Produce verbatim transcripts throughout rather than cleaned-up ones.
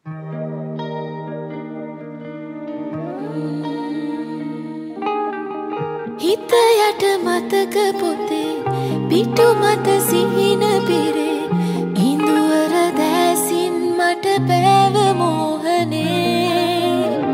හිත යට මතක පොතේ පිටු මත සිහින පිරේ ඉඳුවර දැසින් මට පෑව මෝහනේ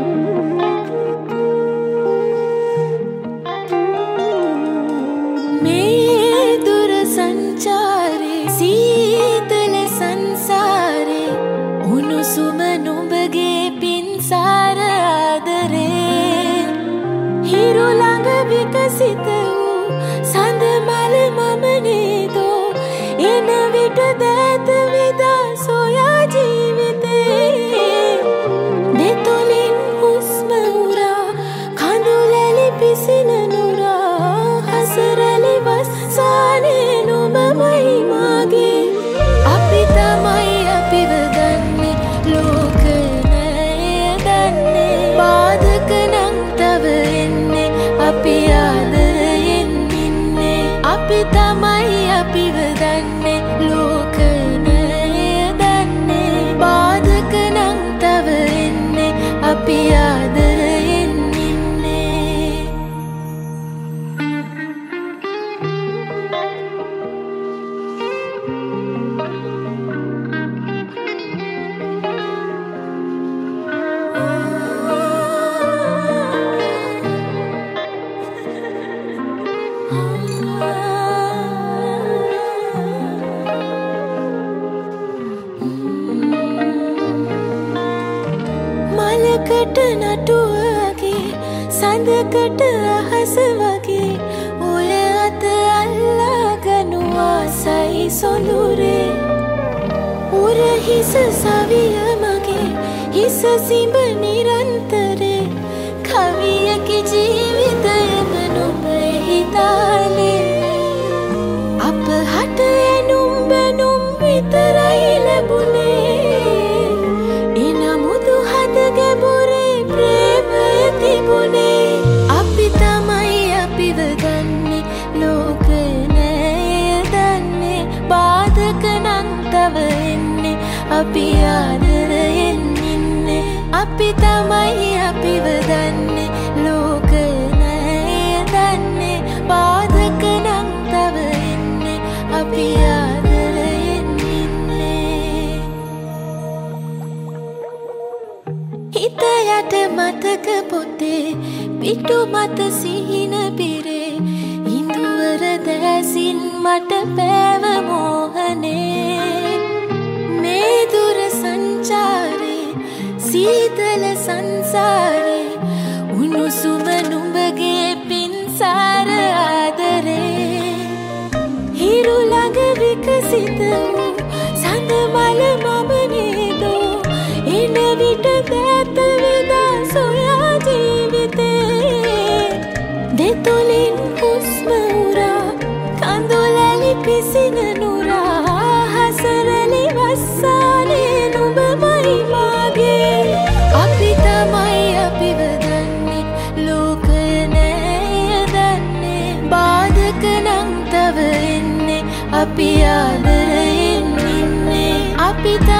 මේ දුර සංචාරේ සීතල සංසාරේ උණුසුම නුඹගේ පින්සාර ආදරේ හිරු ළඟ විකසිත වූ සඳ මල මම නේදෝ එන විට දෑත විදා සොයා ජීවිතේ දෙතොලින් හුස්ම උරා කඳුලැලි පිසින නුරා හසරලි වස්සානේ නුඹමයි මාගේ අපි තමයි අපිව ගන්නේ ලෝක නෑ දන්නේ බාධක නම් තව එන්නේ අපි ආදරයෙන් ඉන්නේ අපි තමයි අපිව දන්නේ ලෝක නෑ දන්නේ බාධක නම් තව එන්නේ අපි ආදරයෙන් ඉන්නේ මලකට නටුවගේ සඳකට අහස වගේ ඔය අත අල්ලාගනු ආසයි සොඳුරේ උරහිස සවිය මගේ හිස සිඹ නිරන්තරේ කවියකි ජීවිතයම නුඹ හිතාලේ අප හට එනුම් බැනුම් විතරයි ලැබුණේ එනමුදු හද ගැඹුරේ ප්‍රේමය තිබුණේ අපි තමයි අපිව ගන්නේ ලෝක නෑ දන්නේ බාධක නම් තව එන්නේ අපි ආදරයෙන් ඉන්නේ අපි තමයි අපිව දන්නේ ලෝක නෑ දන්නේ බාධක නම් තව එන්නේ අපි ආදරයෙන් ඉන්නේ හිත යට මතක පොතේ පිටු මත සිහින පිරේ ඉඳුවර දැසින් මට පෑව මෝහනේ මේ දුර සංචාරේ සීතල සංසාරේ උණුසුම නුඹගේ පින්සාර ආදරේ හිරු ළඟ විකසිත වූ සඳ මල මම නේදෝ එන විට දෑත විදා සොයා ජීවිතේ දෙතොලින් හුස්ම උරා කඳුලැලි පිසින නුරා හසරලි වස්සානේ නුඹමයි මාගේ අපි තමයි අපිව දන්නේ ලෝක නෑ දන්නේ බාධක නම් තව එන්නේ අපි ආදරයෙන් ඉන්නේ අපි